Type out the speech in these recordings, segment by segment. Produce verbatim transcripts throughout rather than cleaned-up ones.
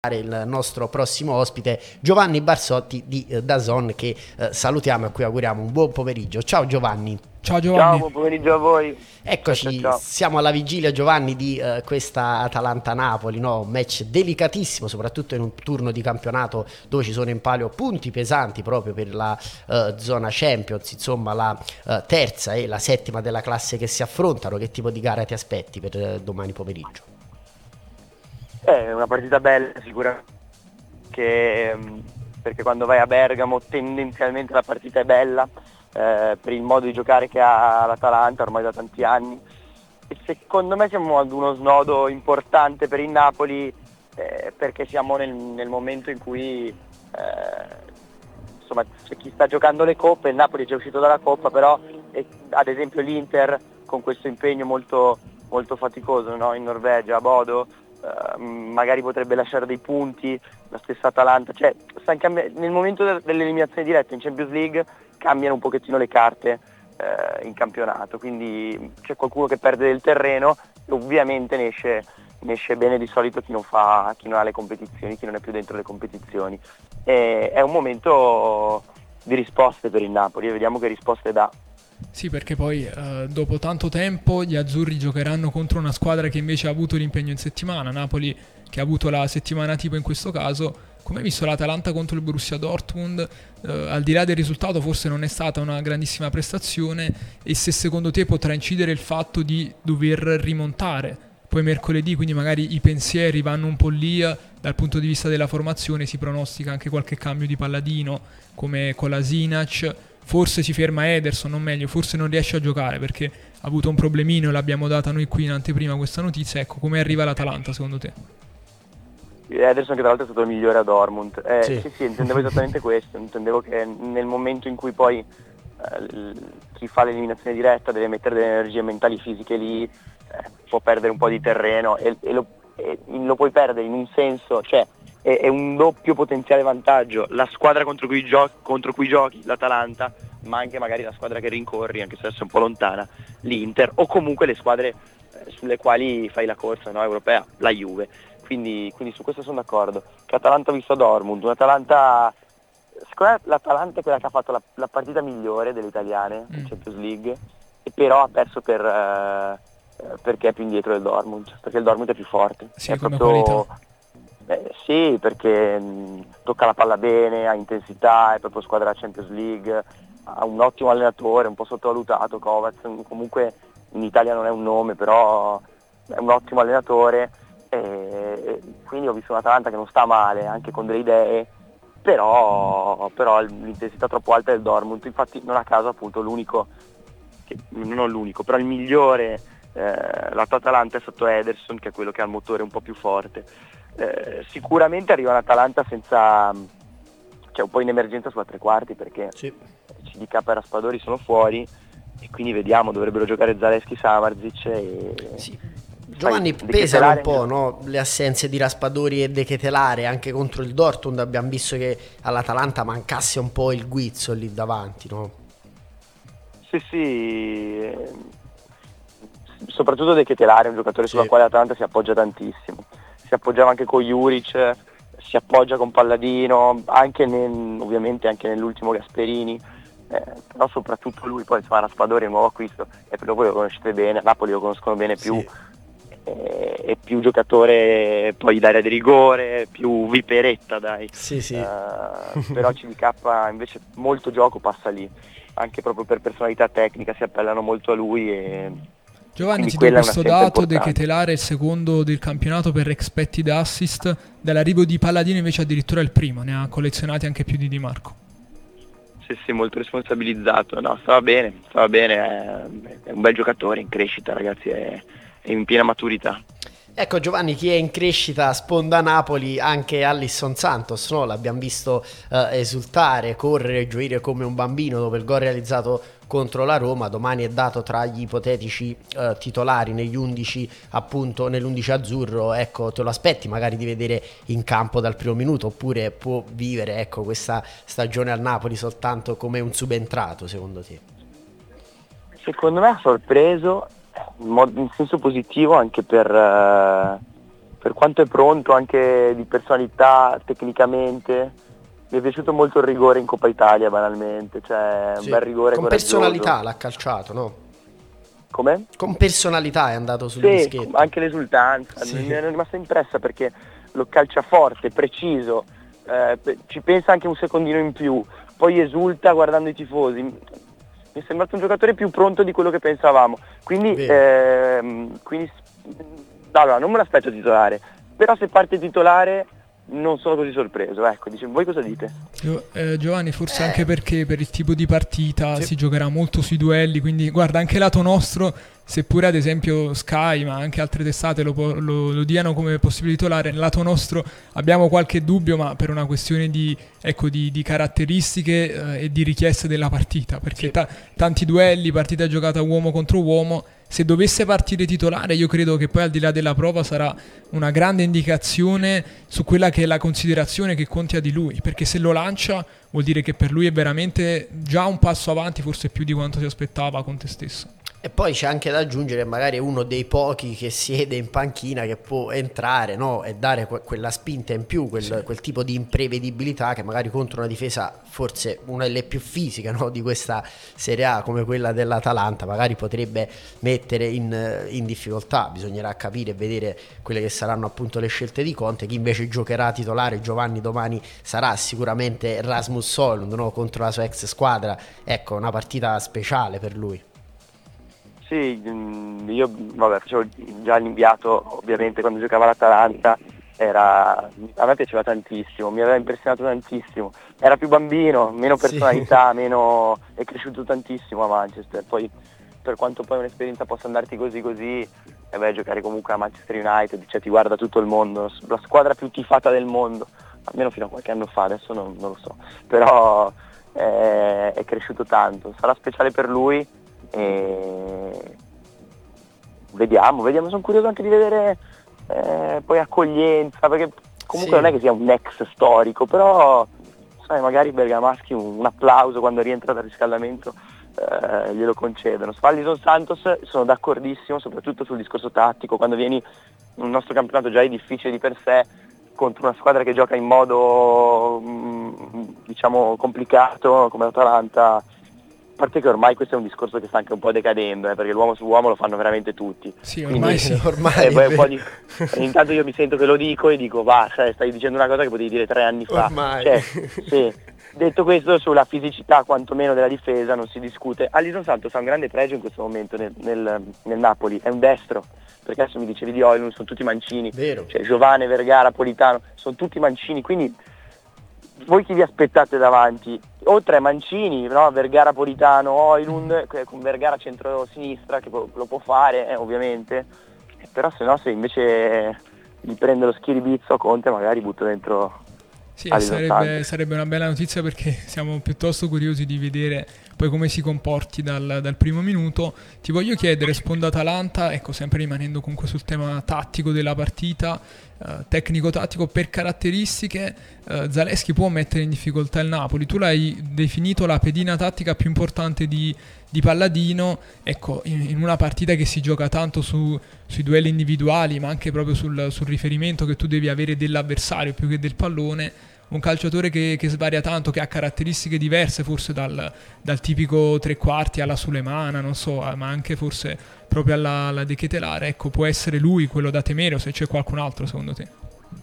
il nostro prossimo ospite Giovanni Barsotti di eh, DAZN, che eh, salutiamo e a cui auguriamo un buon pomeriggio. Ciao Giovanni. Ciao Giovanni. Ciao, buon pomeriggio a voi. Eccoci, ciao, ciao, ciao. Siamo alla vigilia, Giovanni, di eh, questa Atalanta-Napoli, no? Un match delicatissimo, soprattutto in un turno di campionato dove ci sono in palio punti pesanti proprio per la eh, zona Champions, insomma la eh, terza e la settima della classe che si affrontano. Che tipo di gara ti aspetti per eh, domani pomeriggio? È una partita bella sicuramente, che, perché quando vai a Bergamo tendenzialmente la partita è bella, eh, per il modo di giocare che ha l'Atalanta ormai da tanti anni, e secondo me siamo ad uno snodo importante per il Napoli, eh, perché siamo nel, nel momento in cui eh, insomma c'è chi sta giocando le coppe, il Napoli è già uscito dalla Coppa, però e, ad esempio l'Inter con questo impegno molto, molto faticoso, no? In Norvegia, a Bodo, Uh, magari potrebbe lasciare dei punti, la stessa Atalanta, cioè cambi- nel momento de- dell'eliminazione diretta in Champions League cambiano un pochettino le carte uh, in campionato, quindi c'è qualcuno che perde del terreno e ovviamente ne esce, ne esce bene di solito chi non fa, chi non ha le competizioni, chi non è più dentro le competizioni. E è un momento di risposte per il Napoli e vediamo che risposte dà. Sì, perché poi eh, dopo tanto tempo gli azzurri giocheranno contro una squadra che invece ha avuto l'impegno in settimana, Napoli che ha avuto la settimana tipo in questo caso. Come hai visto l'Atalanta contro il Borussia Dortmund? Eh, al di là del risultato forse non è stata una grandissima prestazione, e se secondo te potrà incidere il fatto di dover rimontare poi mercoledì, quindi magari i pensieri vanno un po' lì, dal punto di vista della formazione si pronostica anche qualche cambio di Palladino come Kolasinac. Forse si ferma Ederson, o meglio, forse non riesce a giocare perché ha avuto un problemino e l'abbiamo data noi qui in anteprima questa notizia. Ecco, come arriva l'Atalanta secondo te? Ederson, che tra l'altro è stato il migliore a Dortmund. Eh, Sì. sì, sì, intendevo esattamente questo. Intendevo che nel momento in cui poi eh, chi fa l'eliminazione diretta deve mettere delle energie mentali e fisiche lì, eh, può perdere un po' di terreno e, e, lo, e lo puoi perdere in un senso, cioè è, è un doppio potenziale vantaggio. La squadra contro cui, gio- contro cui giochi, l'Atalanta, ma anche magari la squadra che rincorri, anche se adesso è un po' lontana, l'Inter, o comunque le squadre eh, sulle quali fai la corsa, no, europea, la Juve. Quindi, quindi su questo sono d'accordo. Che Atalanta ha visto Dortmund, un'Atalanta, secondo me l'Atalanta è quella che ha fatto la, la partita migliore delle italiane in Mm. Champions League, e però ha perso per, eh, perché è più indietro del Dortmund, perché il Dortmund è più forte. Sì, è come proprio, qualità. eh, sì, perché mh, tocca la palla bene, ha intensità, è proprio squadra Champions League, ha un ottimo allenatore, un po' sottovalutato, Kovac, comunque in Italia non è un nome, però è un ottimo allenatore. E quindi ho visto un'Atalanta che non sta male, anche con delle idee, però, però l'intensità troppo alta del Dortmund. Infatti non a caso appunto l'unico, che, non l'unico, però il migliore eh, lato Atalanta è stato Ederson, che è quello che ha il motore un po' più forte. Eh, sicuramente arriva un'Atalanta senza, cioè un po' in emergenza sulla tre quarti, perché Sì. C D K e Raspadori sono fuori, e quindi vediamo, dovrebbero giocare Zalewski, Samardzic e... Sì. Giovanni, Sai, pesano un De po', Ketelaere- no? Le assenze di Raspadori e De Ketelaere anche contro il Dortmund. Abbiamo visto che all'Atalanta mancasse un po' il guizzo lì davanti, no? Sì, sì, eh, soprattutto De Ketelaere è un giocatore Sì. sulla quale l'Atalanta si appoggia tantissimo. Si appoggiava anche con Juric, si appoggia con Palladino, anche nel, ovviamente anche nell'ultimo Gasperini, eh, però soprattutto lui. Poi insomma Raspadori è un nuovo acquisto e però voi lo conoscete bene, a Napoli lo conoscono bene più. Sì. È più giocatore poi d'area di rigore, più viperetta, dai. Sì, sì. Uh, però C D K invece molto gioco passa lì, anche proprio per personalità tecnica si appellano molto a lui, e Giovanni, quindi ti do quella è una questo scelta dato: De importante. Ketelaere è il secondo del campionato per expected assist, dall'arrivo di Palladino invece addirittura il primo, ne ha collezionati anche più di Di Marco. Sì, sì, molto responsabilizzato. No, stava bene, stava bene, è, è un bel giocatore in crescita, ragazzi, è, è in piena maturità. Ecco Giovanni, chi è in crescita sponda Napoli anche Alisson Santos, no? L'abbiamo visto eh, esultare, correre, gioire come un bambino dopo il gol realizzato contro la Roma. Domani è dato tra gli ipotetici eh, titolari negli undici, appunto nell'undici azzurro. Ecco, te lo aspetti magari di vedere in campo dal primo minuto, oppure può vivere, ecco, questa stagione al Napoli soltanto come un subentrato, secondo te? Secondo me ha sorpreso in, modo, in senso positivo, anche per, uh, per quanto è pronto anche di personalità, tecnicamente, mi è piaciuto molto il rigore in Coppa Italia, banalmente, cioè un Sì. bel rigore Con coraggioso. personalità l'ha calciato, no? Come? Con personalità è andato sul Sì, dischetto. anche l'esultanza, Sì. mi è rimasta impressa perché lo calcia forte, preciso, eh, pe- ci pensa anche un secondino in più, poi esulta guardando i tifosi. Mi è sembrato un giocatore più pronto di quello che pensavamo, quindi, ehm, quindi allora, non me l'aspetto titolare, però se parte titolare non sono così sorpreso, ecco, dice, voi cosa dite? Gio- eh, Giovanni, forse Eh. anche perché per il tipo di partita Sì. si giocherà molto sui duelli, quindi guarda, anche lato nostro, seppure ad esempio Sky, ma anche altre testate lo, po- lo- lo diano come possibile titolare, lato nostro abbiamo qualche dubbio, ma per una questione di, ecco, di, di caratteristiche eh, e di richieste della partita, perché Sì. ta- tanti duelli, partita giocata uomo contro uomo, se dovesse partire titolare io credo che poi al di là della prova sarà una grande indicazione su quella che è la considerazione che conti ha di lui, perché se lo lancia vuol dire che per lui è veramente già un passo avanti, forse più di quanto si aspettava con te stesso. E poi c'è anche da aggiungere magari uno dei pochi che siede in panchina che può entrare, no? E dare que- quella spinta in più, quel, Sì. quel tipo di imprevedibilità che magari contro una difesa forse una delle più fisiche, no? Di questa Serie A come quella dell'Atalanta magari potrebbe mettere in, in difficoltà. Bisognerà capire e vedere quelle che saranno appunto le scelte di Conte. Chi invece giocherà titolare Giovanni domani sarà sicuramente Rasmus Højlund, no? Contro la sua ex squadra. Ecco, una partita speciale per lui. Sì, mm, io vabbè, facevo già l'inviato, ovviamente quando giocava l'Atalanta, era, a me piaceva tantissimo, mi aveva impressionato tantissimo, era più bambino, meno personalità, sì. meno, è cresciuto tantissimo a Manchester, poi per quanto poi un'esperienza possa andarti così così, e beh, giocare comunque a Manchester United, cioè ti guarda tutto il mondo, la squadra più tifata del mondo, almeno fino a qualche anno fa, adesso non, non lo so, però è, è cresciuto tanto, sarà speciale per lui. E vediamo, vediamo, sono curioso anche di vedere eh, poi accoglienza, perché comunque sì. non è che sia un ex storico, però sai, magari Bergamaschi un, un applauso quando rientra dal riscaldamento eh, glielo concedono. Su Alisson Santos sono d'accordissimo, soprattutto sul discorso tattico, quando vieni in un nostro campionato già è difficile di per sé contro una squadra che gioca in modo mh, diciamo complicato come l'Atalanta. A parte che ormai questo è un discorso che sta anche un po' decadendo, eh, perché l'uomo su uomo lo fanno veramente tutti. Sì, ormai Quindi, sì. Ormai eh, poi un po' di... intanto io mi sento che lo dico e dico, va, sai, stai dicendo una cosa che potevi dire tre anni fa. Ormai. Cioè, sì. Detto questo, sulla fisicità quantomeno della difesa non si discute. Alisson Santos ha un grande pregio in questo momento nel, nel, nel Napoli, è un destro, perché adesso mi dicevi di Højlund, sono tutti mancini. Vero. Cioè Giovane, Vergara, Politano, sono tutti mancini, quindi voi chi vi aspettate davanti? Oltre ai mancini, no? Vergara, Politano, Højlund, con Vergara centro-sinistra che lo può fare eh, ovviamente, però se no se invece gli prende lo schiribizzo a Conte magari butto dentro. Sì, sarebbe, sarebbe una bella notizia perché siamo piuttosto curiosi di vedere poi come si comporti dal, dal primo minuto. Ti voglio chiedere, sponda Atalanta, ecco, sempre rimanendo comunque sul tema tattico della partita, eh, tecnico-tattico, per caratteristiche eh, Zalewski può mettere in difficoltà il Napoli. Tu l'hai definito la pedina tattica più importante di, di Palladino, ecco, in, in una partita che si gioca tanto su, sui duelli individuali, ma anche proprio sul, sul riferimento che tu devi avere dell'avversario più che del pallone. Un calciatore che, che svaria tanto, che ha caratteristiche diverse forse dal, dal tipico tre quarti alla Sulemana, non so, ma anche forse proprio alla, alla De Ketelare. Ecco, può essere lui quello da temere o se c'è qualcun altro secondo te?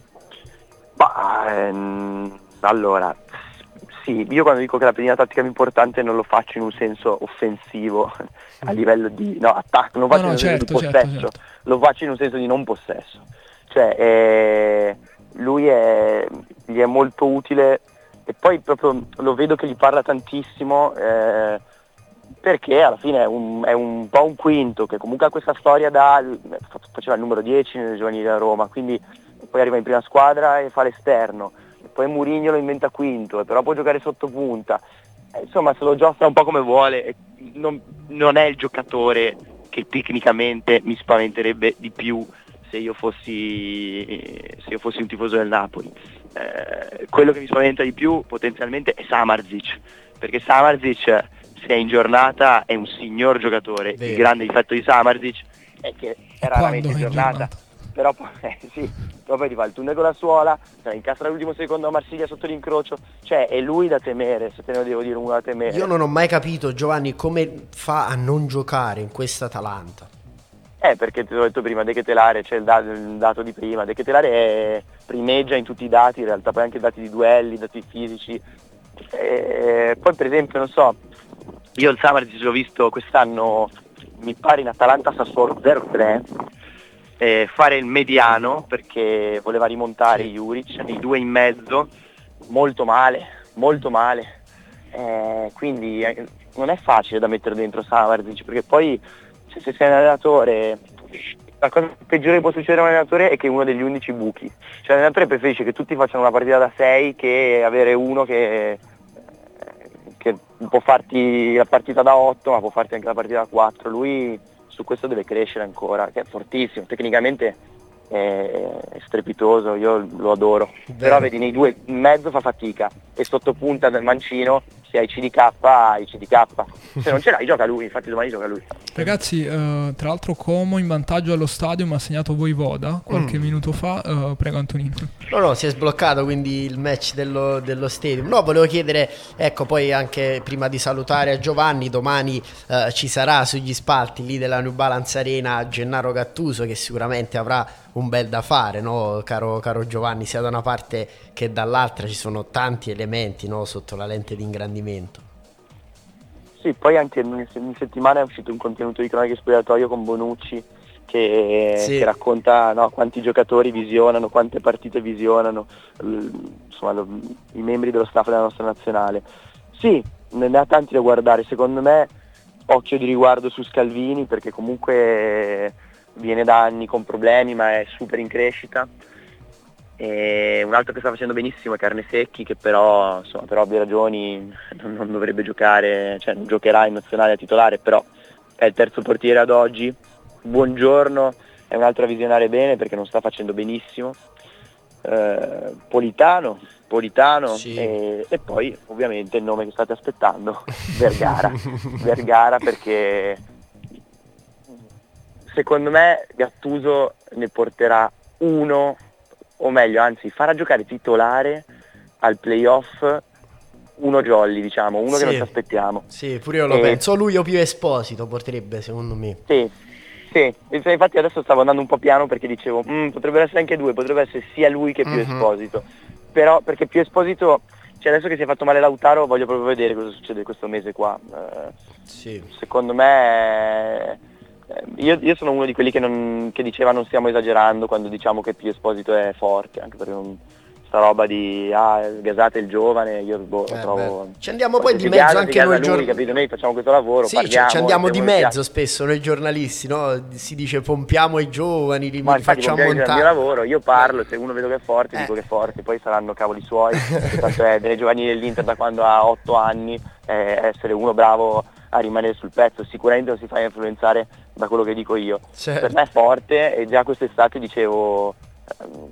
Bah, ehm, allora, sì, io quando dico che la pedina tattica più importante non lo faccio in un senso offensivo, a livello di no, attacco, non lo faccio no, no, in un certo, senso di certo, possesso, certo. lo faccio in un senso di non possesso. Cioè, eh, lui è, gli è molto utile e poi proprio lo vedo che gli parla tantissimo eh, perché alla fine è un, è un po' un quinto che comunque ha questa storia da faceva il numero dieci nelle giovanili da Roma, quindi poi arriva in prima squadra e fa l'esterno, e poi Mourinho lo inventa quinto, però può giocare sotto punta, eh, insomma se lo giostra un po' come vuole, non, non è il giocatore che tecnicamente mi spaventerebbe di più se io fossi se io fossi un tifoso del Napoli. Eh, quello che mi spaventa di più potenzialmente è Samardžić, perché Samardžić se è in giornata è un signor giocatore. Vero. Il grande difetto di Samardžić è che è raramente in giornata. giornata però poi, eh, sì, però poi ti fa il tunnel con la suola, cioè, incastra l'ultimo secondo a Marsiglia sotto l'incrocio, cioè è lui da temere, se te ne devo dire uno da temere. Io non ho mai capito, Giovanni, come fa a non giocare in questa Atalanta. Eh, perché te l'ho detto prima, De Ketelare, c'è il, da- il dato di prima, De Ketelare è, primeggia in tutti i dati, in realtà poi anche dati di duelli, dati fisici. E poi per esempio, non so, io il Samardžić l'ho visto quest'anno, mi pare in Atalanta Sassuolo zero tre, eh, fare il mediano perché voleva rimontare Sì. Juric, i due in mezzo, molto male, molto male. Eh, quindi eh, non è facile da mettere dentro Samardžić, perché poi se, se sei un allenatore, la cosa peggiore che può succedere a un allenatore è che è uno degli undici buchi. Cioè l'allenatore preferisce che tutti facciano una partita da sei che avere uno che, che può farti la partita da otto, ma può farti anche la partita da quattro. Lui su questo deve crescere ancora, che è fortissimo, tecnicamente è strepitoso, io lo adoro. Vero. Però vedi, nei due in mezzo fa fatica e sotto punta del mancino, se hai C D K hai C D K, se non ce l'hai gioca lui, infatti domani gioca lui. Ragazzi, eh, tra l'altro Como in vantaggio allo stadio mi ha segnato Voivoda qualche Mm. minuto fa, eh, prego Antonino. No, no, si è sbloccato quindi il match dello, dello Stadium. No, volevo chiedere, ecco, poi anche prima di salutare a Giovanni, domani eh, ci sarà sugli spalti lì della New Balance Arena Gennaro Gattuso, che sicuramente avrà un bel da fare, no, caro, caro Giovanni, sia da una parte che dall'altra ci sono tanti elementi, no, sotto la lente di ingrandimento. Sì, poi anche in, in settimana è uscito un contenuto di cronache spogliatoio con Bonucci che, Sì. che racconta, no, quanti giocatori visionano, quante partite visionano, l- insomma lo- i membri dello staff della nostra nazionale. Sì, ne ha tanti da guardare, secondo me occhio di riguardo su Scalvini perché comunque viene da anni con problemi ma è super in crescita. E un altro che sta facendo benissimo è Carnesecchi, che però insomma, per ovvie ragioni non, non dovrebbe giocare, cioè non giocherà in nazionale a titolare, però è il terzo portiere ad oggi. Buongiorno è un altro a visionare bene perché non sta facendo benissimo. Eh, Politano, Politano Sì. e, e poi ovviamente il nome che state aspettando, Vergara. Vergara perché secondo me Gattuso ne porterà uno, o meglio, anzi farà giocare titolare al playoff uno jolly, diciamo, uno Sì. che non ci aspettiamo. Sì, pure io lo E- penso. Lui o più Esposito potrebbe, secondo me. Sì, sì, infatti adesso stavo andando un po' piano perché dicevo, "Mm, potrebbero essere anche due, potrebbe essere sia lui che più Mhm. Esposito, però perché più Esposito, cioè adesso che si è fatto male Lautaro voglio proprio vedere cosa succede questo mese qua. Eh, Sì. secondo me eh, io, io sono uno di quelli che, non, che diceva non stiamo esagerando quando diciamo che più Esposito è forte, anche perché non, sta roba di ah, gasate il giovane, io boh, Eh, trovo... beh. Ci andiamo poi se di si mezzo gasa, si anche gasa noi lui, giorn- capito? Noi facciamo questo lavoro, Sì, ci- parliamo, ci andiamo se di uno piace- mezzo spesso noi giornalisti, no? Si dice pompiamo i giovani, li, Ma li infatti facciamo il mio montare. lavoro, io parlo, se uno vedo che è forte Eh. dico che è forte, poi saranno cavoli suoi, tanto è delle giovanili dell'Inter da quando ha otto anni, eh, essere uno bravo a rimanere sul pezzo, sicuramente non si fa influenzare da quello che dico io. Certo. Per me è forte e già quest'estate dicevo, ehm,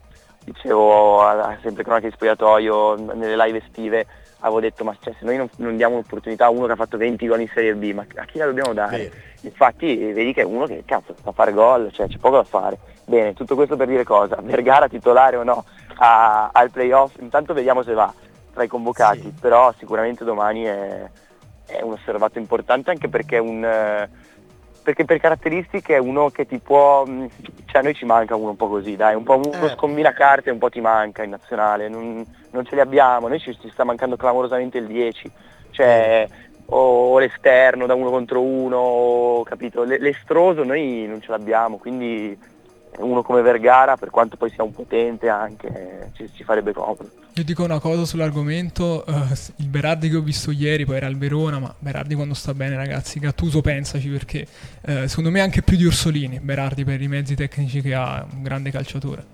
dicevo a, a sempre cronache di spogliatoio, nelle live estive, avevo detto ma cioè, se noi non, non diamo un'opportunità a uno che ha fatto venti gol in Serie B, ma a chi la dobbiamo dare? Vero. Infatti vedi che è uno che cazzo sa fare gol, cioè c'è poco da fare. Bene, tutto questo per dire cosa? Vergara titolare o no a- al playoff? Intanto vediamo se va tra i convocati, Sì. però sicuramente domani è, è un osservato importante anche perché è un... eh, perché per caratteristiche è uno che ti può, mh, cioè a noi ci manca uno un po' così, dai, un po' uno Eh. scombina carte, un po' ti manca in nazionale, non, non ce li abbiamo, a noi ci, ci sta mancando clamorosamente il dieci, cioè o, o l'esterno da uno contro uno, o, capito, L- l'estroso noi non ce l'abbiamo, quindi uno come Vergara, per quanto poi sia un potente anche, eh, ci, ci farebbe comodo. Io dico una cosa sull'argomento, eh, il Berardi che ho visto ieri, poi era al Verona, ma Berardi quando sta bene ragazzi, Gattuso pensaci perché eh, secondo me anche più di Orsolini, Berardi per i mezzi tecnici che ha, è un grande calciatore.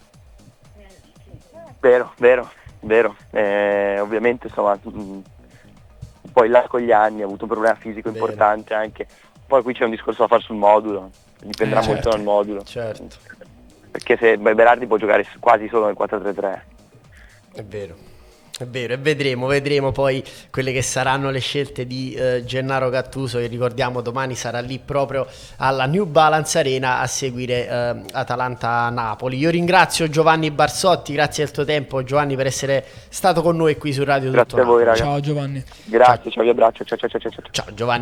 Vero, vero, vero, eh, ovviamente insomma mh, poi là con gli anni ha avuto un problema fisico Vero. importante anche, poi qui c'è un discorso da fare sul modulo, dipenderà Eh, molto certo. dal modulo, Certo, perché se beh, Berardi può giocare quasi solo nel quattro tre tre. è vero. È vero, e vedremo, vedremo poi quelle che saranno le scelte di eh, Gennaro Gattuso, che ricordiamo domani sarà lì proprio alla New Balance Arena a seguire eh, Atalanta-Napoli. Io ringrazio Giovanni Barsotti, grazie del tuo tempo Giovanni per essere stato con noi qui su Radio Grazie Tutto a voi, Napoli. ragazzi. Ciao Giovanni. Grazie, ciao, vi abbraccio. Ciao, ciao, ciao, ciao. Ciao Giovanni.